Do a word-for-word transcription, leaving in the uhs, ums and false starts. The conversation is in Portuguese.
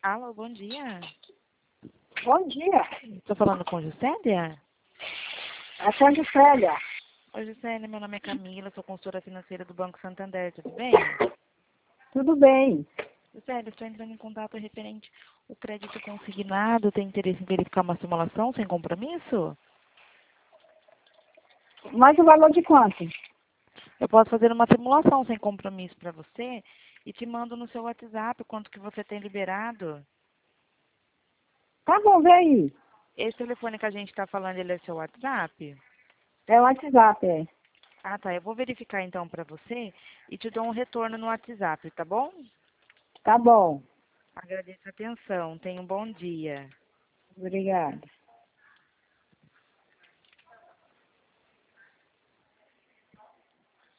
Alô, bom dia. Bom dia. Estou falando com Juscelia? Aqui é a Juscelia. Oi, Juscelia, meu nome é Camila, sou consultora financeira do Banco Santander, tudo bem? Tudo bem. Juscelia, estou entrando em contato referente ao crédito consignado. Tem interesse em verificar uma simulação sem compromisso? Mas o valor de quanto? Eu posso fazer uma simulação sem compromisso para você e te mando no seu WhatsApp quanto que você tem liberado. Tá bom, vem aí. Esse telefone que a gente está falando, ele é seu WhatsApp? É o WhatsApp, é. Ah, tá. Eu vou verificar então para você e te dou um retorno no WhatsApp, tá bom? Tá bom. Agradeço a atenção. Tenha um bom dia. Obrigada.